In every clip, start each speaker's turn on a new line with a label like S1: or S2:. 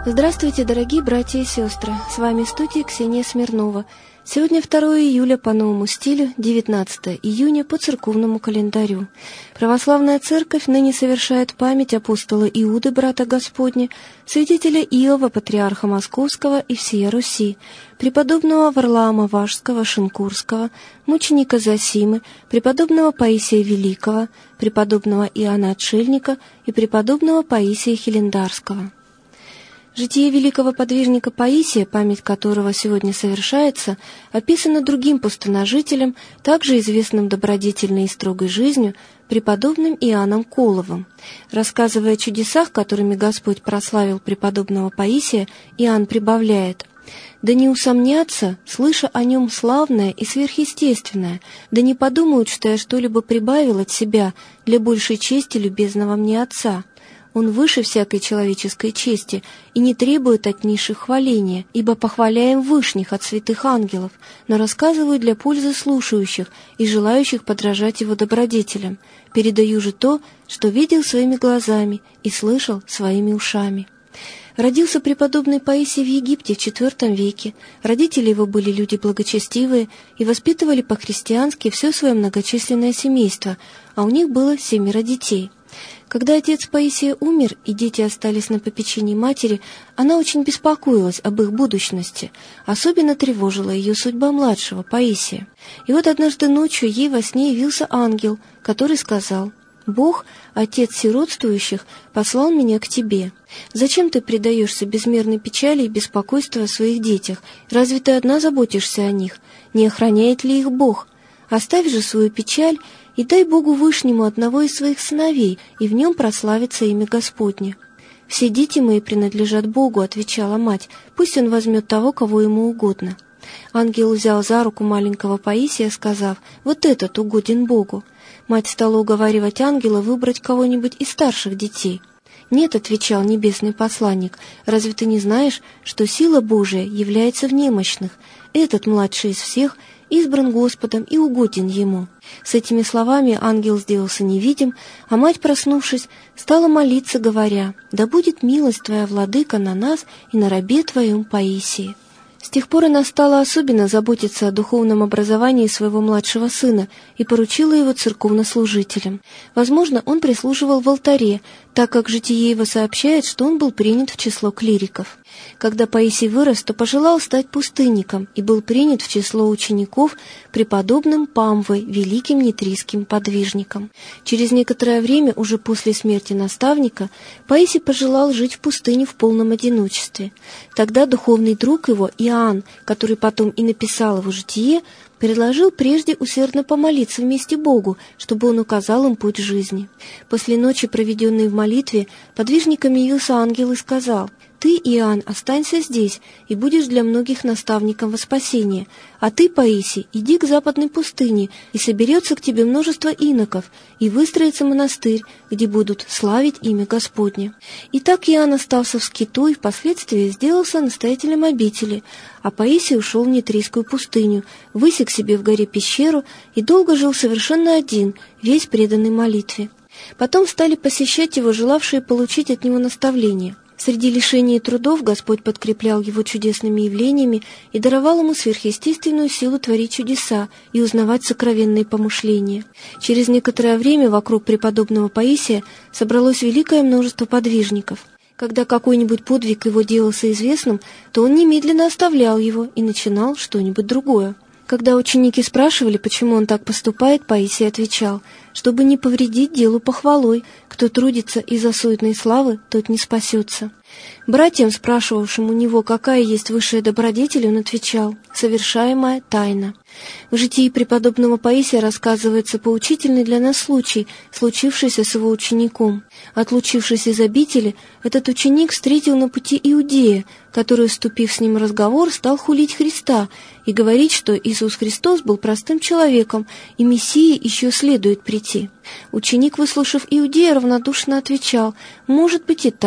S1: Здравствуйте, дорогие братья и сестры! С вами в студии Ксения Смирнова. Сегодня 2 июля по новому стилю, 19 июня по церковному календарю. Православная церковь ныне совершает память апостола Иуды, брата Господня, святителя Иова, патриарха Московского и всея Руси, преподобного Варлаама Вашского, Шинкурского, мученика Зосимы, преподобного Паисия Великого, преподобного Иоанна Отшельника и преподобного Паисия Хилендарского. Житие великого подвижника Паисия, память которого сегодня совершается, описано другим пустоножителем, также известным добродетельной и строгой жизнью, преподобным Иоанном Коловым. Рассказывая о чудесах, которыми Господь прославил преподобного Паисия, Иоанн прибавляет: «Да не усомнятся, слыша о нем славное и сверхъестественное, да не подумают, что я что-либо прибавил от себя для большей чести любезного мне Отца. Он выше всякой человеческой чести и не требует от низших хваления, ибо похваляем вышних от святых ангелов, но рассказываю для пользы слушающих и желающих подражать его добродетелям. Передаю же то, что видел своими глазами и слышал своими ушами». Родился преподобный Паисий в Египте в IV веке. Родители его были люди благочестивые и воспитывали по-христиански все свое многочисленное семейство, а у них было 7 детей. Когда отец Паисия умер и дети остались на попечении матери, она очень беспокоилась об их будущности. Особенно тревожила ее судьба младшего Паисия. И вот однажды ночью ей во сне явился ангел, который сказал: «Бог, отец сиротствующих, послал меня к тебе. Зачем ты предаешься безмерной печали и беспокойству о своих детях? Разве ты одна заботишься о них? Не охраняет ли их Бог? Оставь же свою печаль и дай Богу Вышнему одного из своих сыновей, и в нем прославится имя Господне». «Все дети мои принадлежат Богу», — отвечала мать, — «пусть он возьмет того, кого ему угодно». Ангел взял за руку маленького Паисия, сказав: «Вот этот угоден Богу». Мать стала уговаривать ангела выбрать кого-нибудь из старших детей. «Нет», — отвечал небесный посланник, — «разве ты не знаешь, что сила Божия является в немощных? Этот младший из всех избран Господом и угоден Ему». С этими словами ангел сделался невидим, а мать, проснувшись, стала молиться, говоря: «Да будет милость Твоя, Владыка, на нас и на рабе Твоем Паисии». С тех пор она стала особенно заботиться о духовном образовании своего младшего сына и поручила его церковнослужителям. Возможно, он прислуживал в алтаре, так как житие его сообщает, что он был принят в число клириков. Когда Паисий вырос, то пожелал стать пустынником и был принят в число учеников преподобным Памвой, великим нитрийским подвижником. Через некоторое время, уже после смерти наставника, Паисий пожелал жить в пустыне в полном одиночестве. Тогда духовный друг его, Иоанн, который потом и написал его житие, предложил прежде усердно помолиться вместе Богу, чтобы он указал им путь жизни. После ночи, проведенной в молитве, подвижникам явился ангел и сказал: «Ты, Иоанн, останься здесь и будешь для многих наставником во спасение, а ты, Паисий, иди к западной пустыне, и соберется к тебе множество иноков, и выстроится монастырь, где будут славить имя Господне». И так Иоанн остался в скиту и впоследствии сделался настоятелем обители, а Паисий ушел в Нитрийскую пустыню, высек себе в горе пещеру и долго жил совершенно один, весь преданный молитве. Потом стали посещать его желавшие получить от него наставления. Среди лишений и трудов Господь подкреплял его чудесными явлениями и давал ему сверхъестественную силу творить чудеса и узнавать сокровенные помышления. Через некоторое время вокруг преподобного Паисия собралось великое множество подвижников. Когда какой-нибудь подвиг его делался известным, то он немедленно оставлял его и начинал что-нибудь другое. Когда ученики спрашивали, почему он так поступает, Паисий отвечал: «Чтобы не повредить делу похвалой. Кто трудится из-за суетной славы, тот не спасется». Братьям, спрашивавшим у него, какая есть высшая добродетель, он отвечал: «Совершаемая тайна». В житии преподобного Паисия рассказывается поучительный для нас случай, случившийся с его учеником. Отлучившись из обители, этот ученик встретил на пути иудея, который, вступив с ним в разговор, стал хулить Христа и говорить, что Иисус Христос был простым человеком, и Мессии еще следует прийти. Ученик, выслушав иудея, равнодушно отвечал: «Может быть и так».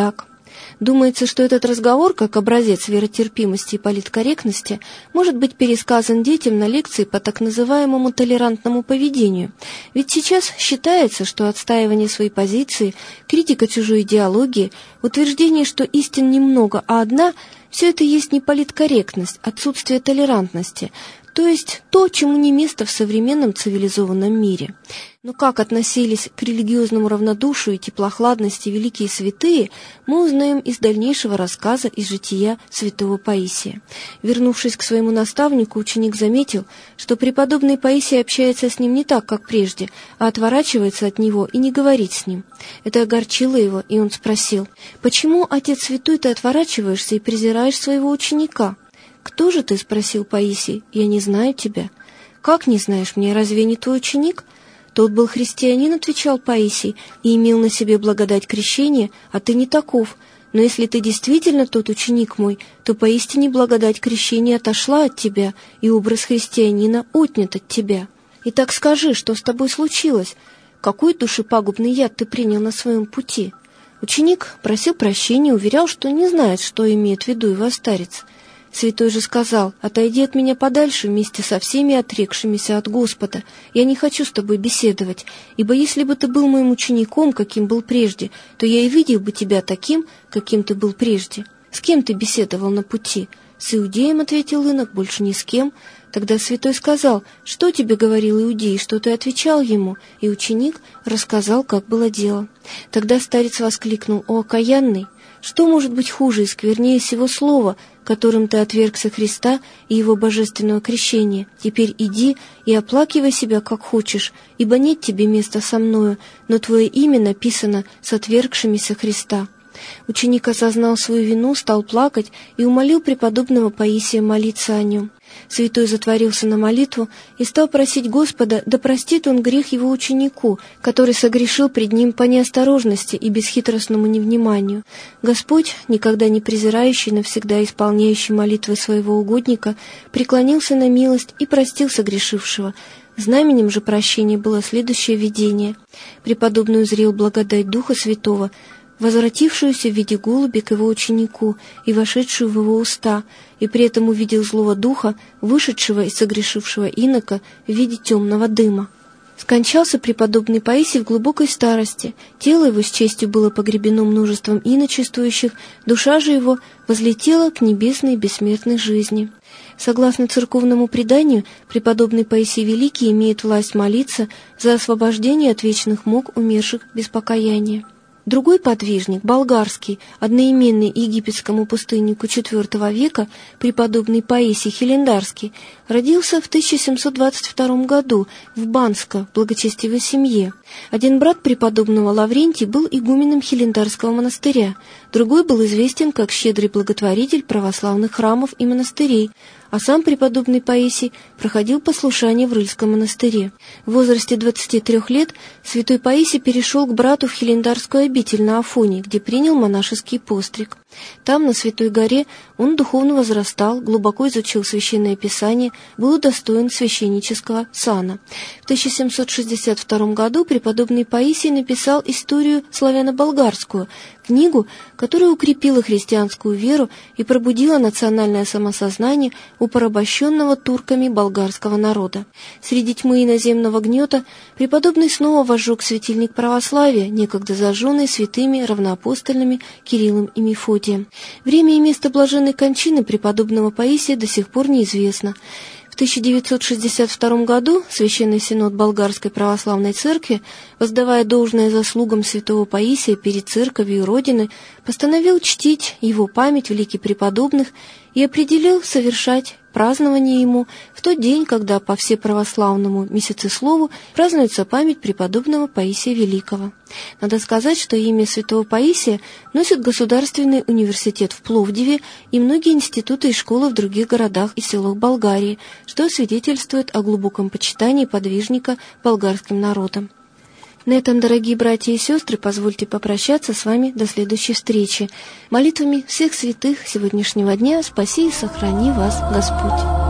S1: Думается, что этот разговор, как образец веротерпимости и политкорректности, может быть пересказан детям на лекции по так называемому толерантному поведению. Ведь сейчас считается, что отстаивание своей позиции, критика чужой идеологии, утверждение, что истин немного, а одна – все это есть не политкорректность, отсутствие толерантности, то есть то, чему не место в современном цивилизованном мире. Но как относились к религиозному равнодушию и теплохладности великие святые, мы узнаем из дальнейшего рассказа из жития святого Паисия. Вернувшись к своему наставнику, ученик заметил, что преподобный Паисий общается с ним не так, как прежде, а отворачивается от него и не говорит с ним. Это огорчило его, и он спросил: «Почему, отец святой, ты отворачиваешься и презираешь своего ученика?» «Кто же ты?» — спросил Паисий. «Я не знаю тебя». «Как не знаешь меня? Разве не твой ученик?» «Тот был христианин», — отвечал Паисий, «и имел на себе благодать крещения, а ты не таков. Но если ты действительно тот ученик мой, то поистине благодать крещения отошла от тебя, и образ христианина отнят от тебя. Итак скажи, что с тобой случилось? Какой душепагубный яд ты принял на своем пути?» Ученик просил прощения, уверял, что не знает, что имеет в виду его старец. Святой же сказал: «Отойди от меня подальше вместе со всеми отрекшимися от Господа. Я не хочу с тобой беседовать, ибо если бы ты был моим учеником, каким был прежде, то я и видел бы тебя таким, каким ты был прежде. С кем ты беседовал на пути?» «С иудеем», — ответил инок, — «больше ни с кем». Тогда святой сказал: «Что тебе говорил иудей, что ты отвечал ему?» И ученик рассказал, как было дело. Тогда старец воскликнул: «О, окаянный! Что может быть хуже и сквернее сего слова, которым ты отвергся Христа и его божественного крещения? Теперь иди и оплакивай себя, как хочешь, ибо нет тебе места со мною, но твое имя написано с отвергшимися Христа». Ученик осознал свою вину, стал плакать и умолил преподобного Паисия молиться о нем. Святой затворился на молитву и стал просить Господа, да простит он грех его ученику, который согрешил пред ним по неосторожности и бесхитростному невниманию. Господь, никогда не презирающий, навсегда исполняющий молитвы своего угодника, преклонился на милость и простил согрешившего. Знаменем же прощения было следующее видение. Преподобный узрел благодать Духа Святого, возвратившуюся в виде голуби к его ученику и вошедшую в его уста, и при этом увидел злого духа, вышедшего из согрешившего инока в виде темного дыма. Скончался преподобный Паисий в глубокой старости, тело его с честью было погребено множеством иночествующих, душа же его возлетела к небесной бессмертной жизни. Согласно церковному преданию, преподобный Паисий Великий имеет власть молиться за освобождение от вечных мук умерших без покаяния. Другой подвижник, болгарский, одноименный египетскому пустыннику IV века, преподобный Паисий Хилендарский, родился в 1722 году в Банско, в благочестивой семье. Один брат преподобного Лаврентий был игуменом Хилендарского монастыря, другой был известен как щедрый благотворитель православных храмов и монастырей, а сам преподобный Паисий проходил послушание в Рыльском монастыре. В возрасте 23 лет святой Паисий перешел к брату в Хилендарскую обитель на Афоне, где принял монашеский постриг. Там, на Святой горе, он духовно возрастал, глубоко изучил Священное Писание, был удостоен священнического сана. В 1762 году преподобный Паисий написал историю славяно-болгарскую, книгу, которая укрепила христианскую веру и пробудила национальное самосознание у порабощенного турками болгарского народа. Среди тьмы иноземного гнета преподобный снова возжег светильник православия, некогда зажженный святыми равноапостольными Кириллом и Мефодием. Время и место блаженной кончины преподобного Паисия до сих пор неизвестно. В 1962 году Священный Синод Болгарской Православной Церкви, воздавая должное заслугам святого Паисия перед Церковью и Родиной, постановил чтить его память великих преподобных и определил совершать празднование ему в тот день, когда по всеправославному месяцеслову празднуется память преподобного Паисия Великого. Надо сказать, что имя святого Паисия носит Государственный университет в Пловдиве и многие институты и школы в других городах и селах Болгарии, что свидетельствует о глубоком почитании подвижника болгарским народом. На этом, дорогие братья и сестры, позвольте попрощаться с вами до следующей встречи. Молитвами всех святых сегодняшнего дня спаси и сохрани вас Господь.